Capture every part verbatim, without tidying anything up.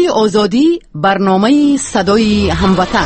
صدای آزادی، برنامه صدای هموطن.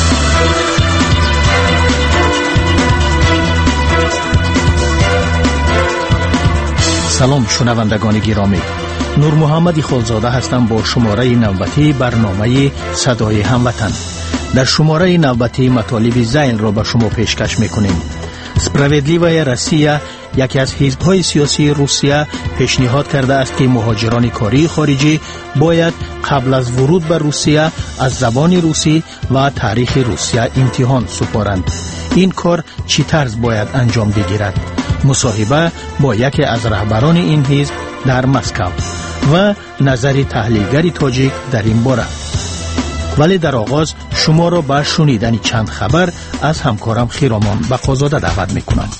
سلام شنوندگان گرامی، نور محمد خالزاده هستم با شماره نوبتی برنامه صدای هموطن. در شماره نوبتی مطالب ذیل را به شما پیشکش میکنیم. سپراvedlivoye روسیه، یکی از حزب‌های سیاسی روسیه، پیشنهاد کرده است که مهاجران کاری خارجی باید قبل از ورود به روسیه از زبان روسی و تاریخ روسیه امتحان سپارند. این کار چی طرز باید انجام بگیرد؟ مصاحبه با یکی از رهبران این حزب در مسکو و نظر تحلیلگر تاجیک در این باره. ولی در آغاز شما را به شنیدن چند خبر از همکارم خیرامان بقازاده دعوت میکنم.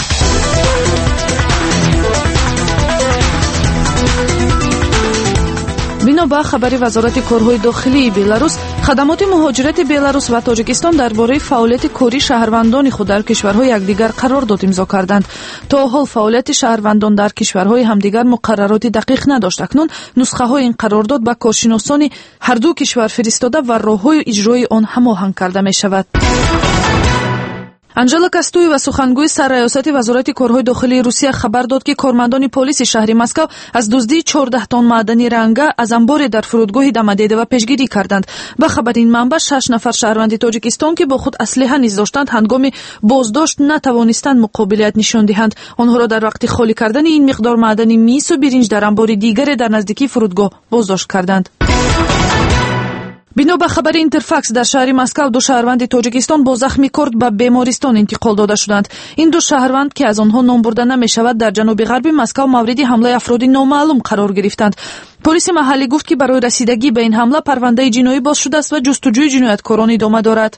بنا به خبری وزارت کارهای داخلی بلاروس، خدمات مهاجرت بلاروس و تاجیکستان درباره فعالیت کاری شهروندان خود در کشورهای یکدیگر قرارداد امضا کردند. تا حال فعالیت شهروندان در کشورهای همدیگر مقررات دقیق نداشت. اکنون نسخه های این قرارداد به کارشناسان هر دو کشور فرستاده و راههای اجرای آن هماهنگ کرده می شود. انجلا کاستوی و سخنگوی سرریاست وزارت کارهای داخلی روسیه خبر داد که کارمندان پلیس شهر مسکو از دزدی چهارده تن معدنی رنگه از انبار در فرودگاه دمدیده و پیشگیری کردند. به خبر این منبع شش نفر شهروند تاجیکستان که با خود اسلحه نیز داشتند هنگام بازداشت نتوانستند مقابلیت نشان دهند. آنها را در وقت خالی کردن این مقدار معدنی میس و برنج در انبار دیگر در نزدیکی فرودگاه بازداشت کردند. بنا به خبر اینترفاکس در شهر مسکو دو شهروند تاجیکستان با زخمی کرد به بیمارستان انتقال داده شدند. این دو شهروند که از آنها نام برده نمی شود در جنوب غرب مسکو مورد حمله افراد نامعلوم قرار گرفتند. پلیس محلی گفت که برای رسیدگی به این حمله پرونده جنایی باز شده است و جستجوی جنایتکاران ادامه دارد.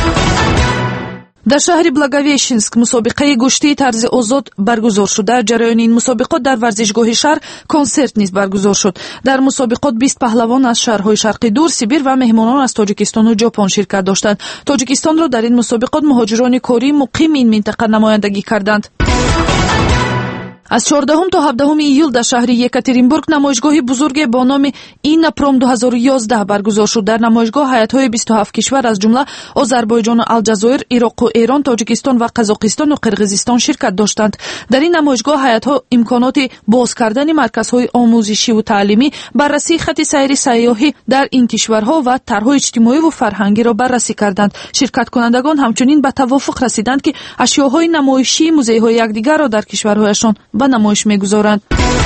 در شهر بلاگویشنسک مسابقه گشتی طرز آزاد برگزار شد. در جریان این مسابقات در ورزشگاه شهر کنسرت نیز برگزار شد. در مسابقات بیست پهلوان از شهرهای شرقی دور، سیبیر و مهمانان از تاجیکستان و ژاپن شرکت داشتند. تاجیکستان را در این مسابقات مهاجران کاری مقیم این منطقه نمایندگی کردند. از چهاردهم تا هفدهم ایول در شهر یکاترینبورگ نمایشگاه بزرگ با نام اینپروم دو هزار و یازده برگزار شد. در نمایشگاه هیئت‌های بیست و هفت کشور از جمله آذربایجان و الجزایر، عراق و ایران، تاجیکستان و قزاقستان و قرقیزستان شرکت داشتند. در این نمایشگاه هیئت‌ها امکانات باز کردن مرکزهای آموزشی و تعلیمی، بررسی خط سیر سیاحی در این کشورها و طرح‌های اجتماعی و فرهنگی را بررسی کردند. شرکت کنندگان همچنین به توافق رسیدند که اشیاءهای نمایشی موزه‌های یکدیگر را در کشورهایشان به نمایش می‌گذارند.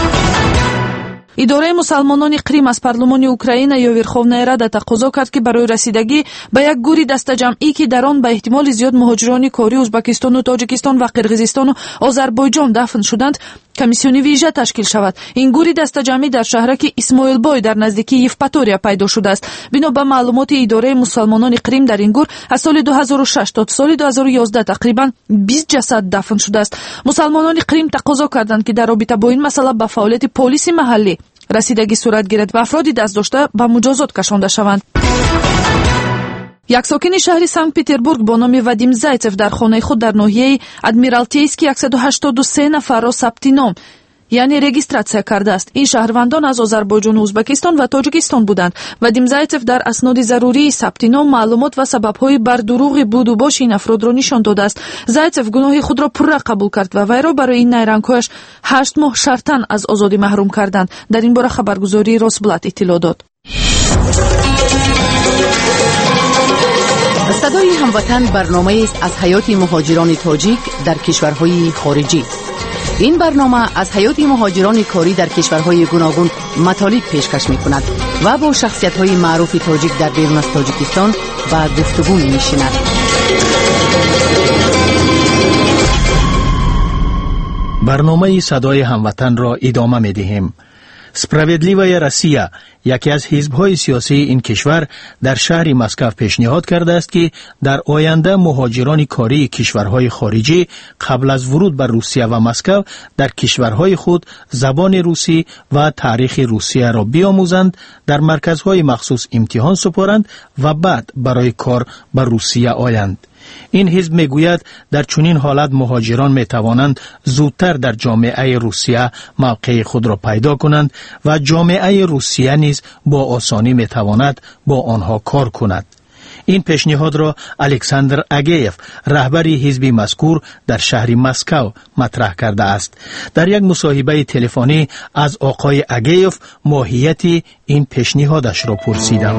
اداره مسلمانان قریم از پارلمان اوکراین یا ورخوونای رада تقاضا کرد که برای رسیدگی به یک گوری دسته‌جمعی که در آن به احتمال زیاد مهاجران کاری ازبکستان و تاجیکستان و قرقیزستان و آذربایجان دفن شدند کمیسیون ویژه تشکیل شود. این گوری دسته‌جمعی در شهرک اسماعیل بای در نزدیکی یفپاتوریا پیدا شده است. بنا به معلومات اداره مسلمانان قریم در این گور از سال دو هزار و شش تا سال دو هزار و یازده تقریبا بیست جسد دفن شده است. مسلمانان قریم تقاضا کردند که در رابطه با این مسئله به فعالیت پلیس محلی رسیدگی صورت گیرد و افرادی دست داشته به مجازات کشانده شوند. یک ساکن شهر سنت پتربورگ با نام وادیم زایتسف در خانه خود در ناحیه ادمیرالتیسکی صد و هشتاد و سه نفر را ثبت نام یعنی رجیستراسیون کرده است. این شهروندان از آذربایجان و ازبکستان و تاجیکستان بودند. وادیم زایتسف در اسناد ضروری ثبت نام، معلومات و سبب‌های بر دروغ بود و باش این افراد را نشان داده است. زایتسف گناه خود را پرره قبول کرد و وی را برای این نیرنگ‌هایش هشت ماه شرطاً از آزادی محروم کردند. در این باره خبرگزاری روسبلات اطلاع داد. صدای هموطن برنامه است از حیات مهاجران تاجیک در کشورهای خارجی. این برنامه از حیات مهاجران کاری در کشورهای گوناگون مطالب پیشکش می‌کند و با شخصیت‌های معروف تاجیک در بیرون از تاجیکستان و گفتگو می‌نشیند. برنامه صدای هموطن را ادامه می‌دهیم. سپراvedlivoye روسیه، یکی از حزب‌های سیاسی این کشور، در شهر مسکو پیشنهاد کرده است که در آینده مهاجران کاری کشورهای خارجی قبل از ورود به روسیه و مسکو در کشورهای خود زبان روسی و تاریخ روسیه را بیاموزند، در مرکزهای مخصوص امتحان سپارند و بعد برای کار به روسیه آیند. این حزب میگوید در چنین حالت مهاجران میتوانند زودتر در جامعه روسیه موقع خود را پیدا کنند و جامعه روسیه نیز نیز با آسانی میتواند با آنها کار کند. این پیشنهاد را الکساندر اگیف رهبر حزب مذکور در شهر مسکو مطرح کرده است. در یک مصاحبه تلفنی از آقای اگیف ماهیت این پیشنهادش را پرسیدم.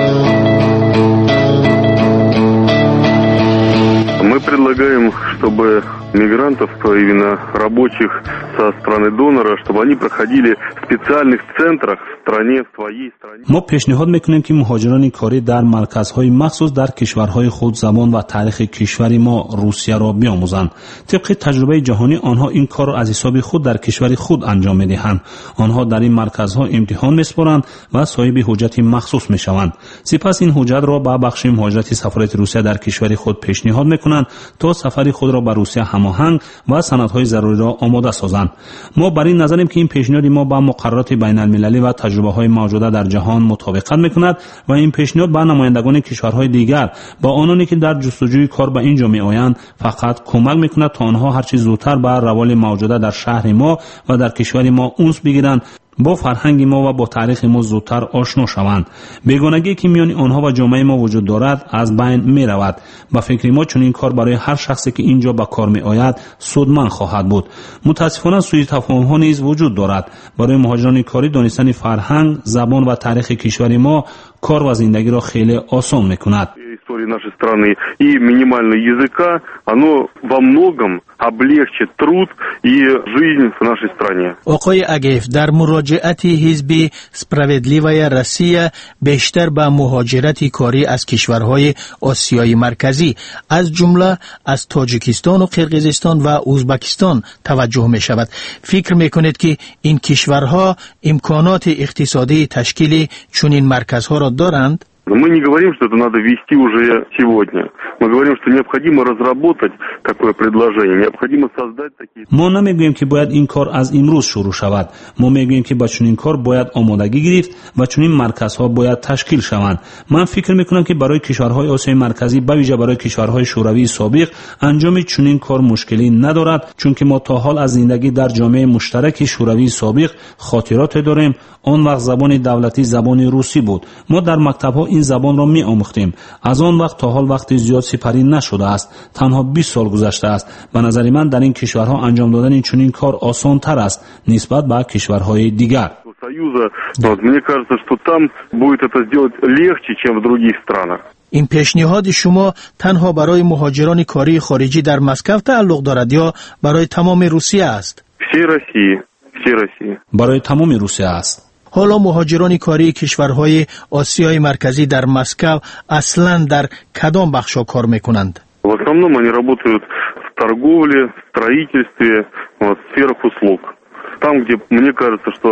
Мы предлагаем, чтобы мигрантов, именно рабочих со страны донора, чтобы они проходили в специальных центрах в стране, в своей стране. ما پیشنهاد میکنیم که مهاجران کاری در مرکزهای مخصوص در کشورهای خود زبان و تاریخ کشور ما روسیه را بیاموزند. طبق تجربه جهانی آنها این کار را از حساب خود در کشور خود انجام میدهند. آنها در این مرکزها امتحان میسپارند و صاحب حجت مخصوص میشوند. سپس این حجت را به بخش مهاجرت سفارت روسیه در کشور خود پیشنهاد میکنند تا سفر خود را به روسیه هماهنگ و سندهای ضروری را آماده سازند. ما بر این نظریم که این پیشنهاد ما با مقررات بین المللی و تجربه های موجوده در جهان مطابقت میکند و این پیشنهاد به نمایندگان کشورهای دیگر با آنانی که در جستجوی کار به اینجا میآیند فقط کمک میکند تا آنها هرچی زودتر به روال موجوده در شهر ما و در کشور ما انس بگیرند، با فرهنگ ما و با تاریخ ما زودتر آشنا شوند. بیگانگی که میان آنها و جامعه ما وجود دارد از بین می رود. با فکر ما چون این کار برای هر شخصی که اینجا به کار می آید سودمند خواهد بود. متاسفانه سوء تفاهم ها نیز وجود دارد. برای مهاجران کاری دانستن فرهنگ، زبان و تاریخ کشور ما کار و زندگی را خیلی آسان می کند. Истории нашей страны и минимального языка, оно во многом облегчит труд и жизнь в нашей стране. آقای اگیف در مراجعت حزب سپراvedливая Россия بیشتر به مهاجرت کاری از کشورهای آسیای مرکزی از جمله از تاجیکستان و قرقیزستان و ازبکستان توجه می شود. فکر می کنید که این کشورها امکانات اقتصادی تشکیل چنین مرکزها را دارند؟ Мы не говорим, что это надо ввести уже сегодня. Мы говорим, что необходимо разработать такое предложение, необходимо создать такие... ما نمیگوییم که باید این کار از امروز شروع شود. ما میگوییم که با چنین کار باید آمادگی گرفت و چنین مرکزها باید تشکیل شوند. من فکر میکنم که برای کشورهای آسیای مرکزی به ویژه برای کشورهای شوروی سابق انجام چنین کار مشکلی ندارد، چون که ما تا حال از زندگی در جامعه مشترک شوروی سابق خاطرات داریم. آن وقت زبان دولتی زبان روسی بود. ما در مکتب‌ها این زبان را می آموختیم. از آن وقت تا حال وقتی زیاد سپری نشده است. تنها بیست سال گذشته است. به نظر من در این کشورها انجام دادن این چنین کار آسان تر است نسبت به کشورهای دیگر. Союза, вот, мне кажется, что там будет это сделать легче, чем в других странах. این پیشنهاد شما تنها برای مهاجران کاری خارجی در مسکو تعلق دارد یا برای تمام روسیه است؟ Всей России, всей России. برای تمام روسیه است. حالا مهاجران کاری کشورهای آسیای مرکزی در مسکو اصلا در کدام بخشا کار میکنند؟ В основном они работают в торговле, в строительстве, вот, в сферах услуг. Там, где мне кажется, что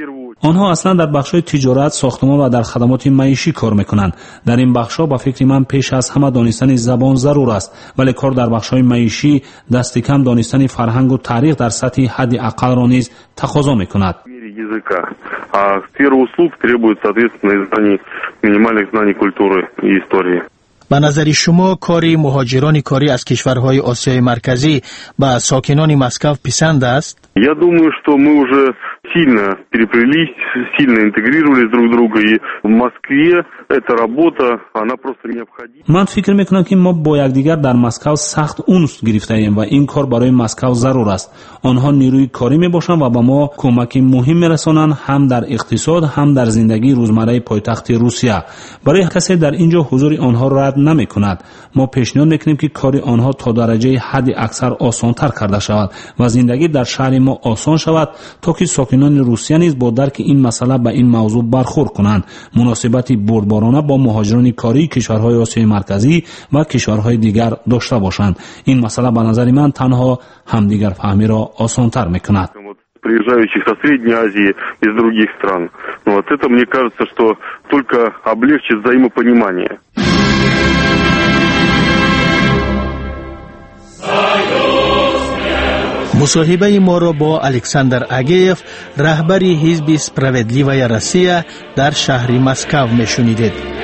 آنها اصلا در بخش‌های تجارت، ساختمان و در خدمات معیشی کار میکنند. در این بخش‌ها با فکر من پیش از همه دانستن زبان ضرور است، ولی کار در بخش‌های معیشی دست کم دانستن فرهنگ و تاریخ در سطح حد اقل را نیز تقاضا میکند. языка, а сфера услуг требует, соответственно, знаний, минимальных знаний культуры и истории. به نظر شما کاری مهاجران کاری از کشورهای آسیای مرکزی با ساکنان مسکو پسند است؟ Я думаю, что мы уже сильно переплелись, сильно интегрировались друг друга, и в Москве эта работа, она просто необходима. من فکر میکنم که ما با یکدیگر در مسکو سخت انس گرفته ایم و این کار برای مسکو ضرور است. آنها نیروی کاری میباشند و با ما کمک مهم میرسانند، هم در اقتصاد هم در زندگی روزمره پایتخت روسیه. برای کسی در اینجا حضور آنها رد نمیکند. ما پیشنهاد میکنیم که کار آنها تا درجه حد اکثر آسانتر کرده شود و زندگی در شهر ما آسان شود تا که ساکنان روسیه نیز با درک این مسئله به این موضوع برخورد کنند. مناسبتی بردبارانه با مهاجران کاری کشورهای آسیای مرکزی و کشورهای دیگر داشته باشند. این مسئله به نظر من تنها همدیگر فهمی را آسانتر میکند. приезжающих со Средней Азии и из других стран. Вот это, мне кажется, что только облегчит взаимопонимание. مصاحبه ما را با الکساندر اگیف رهبر حزب سپراvedливая Россия در شهر مسکو میشنیدید.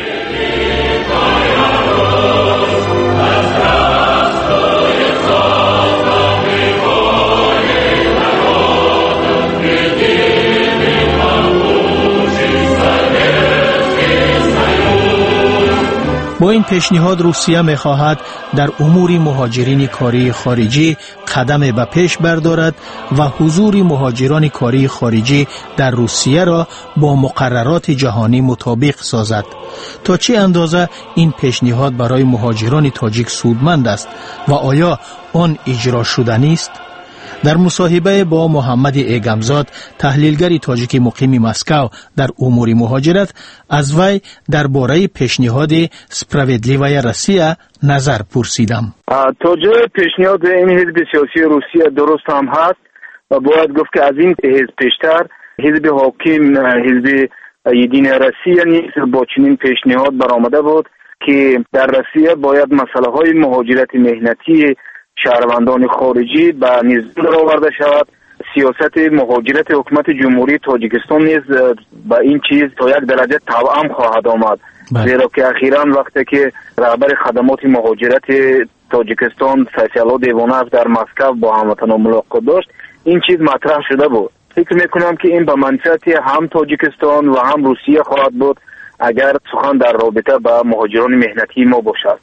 با این پیشنهاد روسیه می‌خواهد در امور مهاجرین کاری خارجی قدم به پیش بردارد و حضور مهاجران کاری خارجی در روسیه را با مقررات جهانی مطابق سازد. تا چه اندازه این پیشنهاد برای مهاجران تاجیک سودمند است و آیا آن اجرا شدنی است؟ در مصاحبه با محمد ایگمزاد، تحلیلگر تاجیک مقیم مسکو در امور مهاجرت، از وی درباره پیشنهاد سپراvedливая روسیه نظر پرسیدم. تا جای پیشنهاد این حزب سیاسی روسیه درست هم هست و باید گفت که از این حزب پیشتر حزب حاکم، حزب یدین روسیه نیز با چنین پیشنهاد برآمده بود که در روسیه باید مسئله های مهاجرت مهنتی شهروندان خارجی به نظم درآورده شود. سیاست مهاجرت حکومت جمهوری تاجیکستان نیز به این چیز تا یک درجه توأم خواهد آمد، زیرا که اخیراً وقتی که رهبر خدمات مهاجرت تاجیکستان فیصل دیوانوف در مسکو با هموطنان ملاقات داشت، این چیز مطرح شده بود. فکر میکنم که این به منفعت هم تاجیکستان و هم روسیه خواهد بود اگر سخن در رابطه با مهاجران مهنتی ما باشد.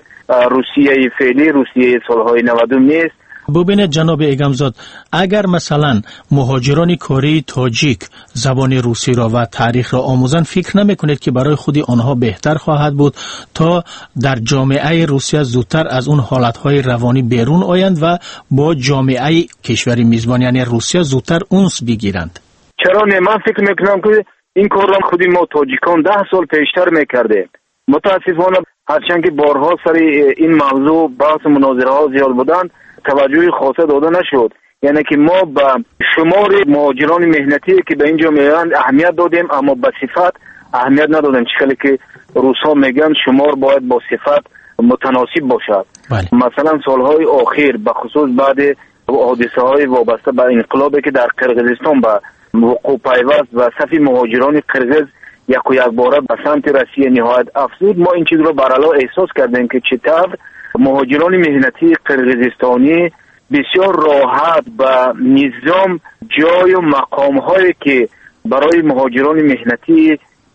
روسیه فعلی روسیه سالهای نود نیست. ببینید جناب ایگمزاد، اگر مثلا مهاجران کاری تاجیک زبان روسی را و تاریخ را آموزن، فکر نمیکنید که برای خودی آنها بهتر خواهد بود تا در جامعه روسیه زودتر از اون حالتهای روانی بیرون آیند و با جامعه کشور میزبان یعنی روسیه زودتر اونس بگیرند؟ چرا نه؟ من فکر میکنم که این کار را خودی ما تاجیکان ده سال پیشتر میکرده. متاسفانه هرچند که بارها سر این موضوع بحث مناظره ها زیاد بودند، توجه خاصه داده نشد. یعنی که ما به شمار مهاجران مهنتی که به اینجا میآیند اهمیت دادیم، اما به صفت اهمیت ندادیم. چخیلی که روسا میگن شمار باید با صفت متناسب باشد. بله. مثلا سالهای آخر به خصوص بعد حادثه های وابسته به انقلابی که در قرقیزستان به وقوع پیوست و صف مهاجران قرقیز یک و یک باره به سمت روسیه نهایت افزود، ما این چیز رو برحال احساس کردیم که چطور مهاجران مهنتی قرقیزستانی بسیار راحت به نظام جای و مقام هایی که برای مهاجران مهنتی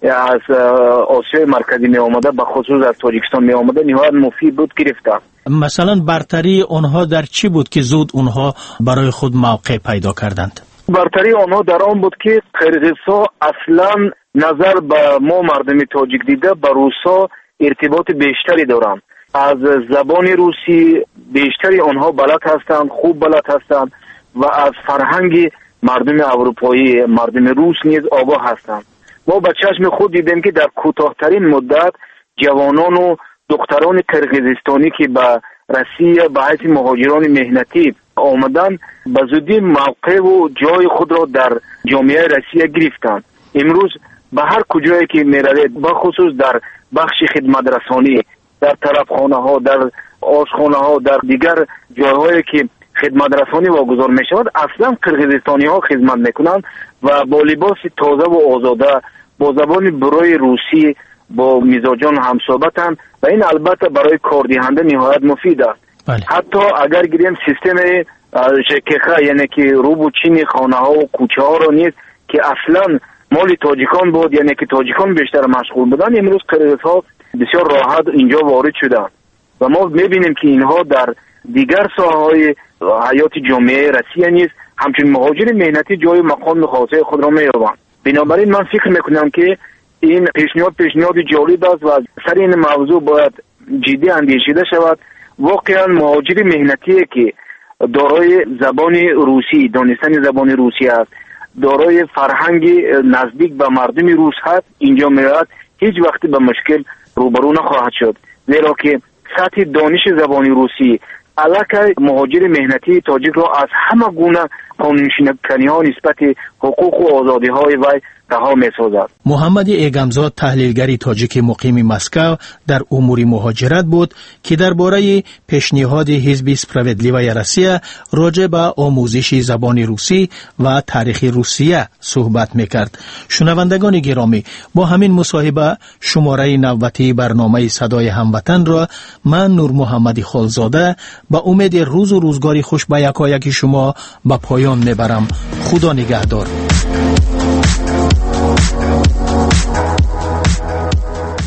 از آسیای مرکزی می آمده به خصوص از تاجیکستان می آمده نهایت مفید بود گرفته. مثلا برتری آنها در چی بود که زود آنها برای خود موقع پیدا کردند؟ برتری آنها در آن بود که قرقیزها اصلا نظر به ما مردم تاجیک دیده به روسا ارتباط بیشتری دارند. از زبان روسی بیشتری آنها بلد هستند، خوب بلد هستند و از فرهنگ مردم اروپایی، مردم روس نیز آگاه هستند. ما به چشم خود دیدیم که در کوتاه‌ترین مدت جوانان و دختران قرقیزستانی که به روسیه به حیث مهاجران مهنتی آمدن به زودی موقع و جای خود را در جامعه روسیه گرفتند. امروز به هر کجایی که میروید، به خصوص در بخش خدمت رسانی، در طلبخانه ها، در آشخانه ها، در دیگر جاهایی که خدمت رسانی واگذار می شود، اصلا قرقیزستانی ها خدمت میکنند و با لباس تازه و آزاده با زبان برای روسی با میزاجان هم صحبتند و این البته برای کاردهنده نهایت مفید است. بله. حتی اگر گیریم سیستم ژکخ یعنی که روبوچین خانه ها و کوچه ها را نیست که اصلا مال تاجیکان بود، یعنی که تاجیکان بیشتر مشغول بودن، امروز قرقیزها بسیار راحت اینجا وارد شدن و ما میبینیم که اینها در دیگر ساحه‌های حیات جامعه روسیه نیز همچون مهاجر مهنتی جای مقام خاصه خود را می‌یابند. بنابراین من فکر میکنم که این پیشنهاد پیشنهاد جالب است و سر این موضوع باید جدی اندیشیده شود. واقعا مهاجر مهنتی که دارای زبان روسی، دانستن زبان روسی است، دارای فرهنگ نزدیک به مردم روس هست، اینجا میاد هیچ وقتی به مشکل روبرو نخواهد شد، زیرا که سطح دانش زبان روسی علاقه مهاجر مهنتی تاجیک را از همه گونه قانون شکنی ها نسبت حقوق و آزادی های وی رها می سازد. محمد ایگمزاد تحلیلگری تاجیک مقیم مسکو در امور مهاجرت بود که درباره پیشنهاد حزب سپراvedливая روسیه راجع به آموزش زبان روسی و تاریخ روسیه صحبت میکرد. شنوندگان گرامی، با همین مصاحبه شماره نوبتی برنامه صدای هموطن را من نور محمدی خالزاده به امید روز و روزگاری خوش به یکایک شما به پایان میبرم. خدا نگهدار.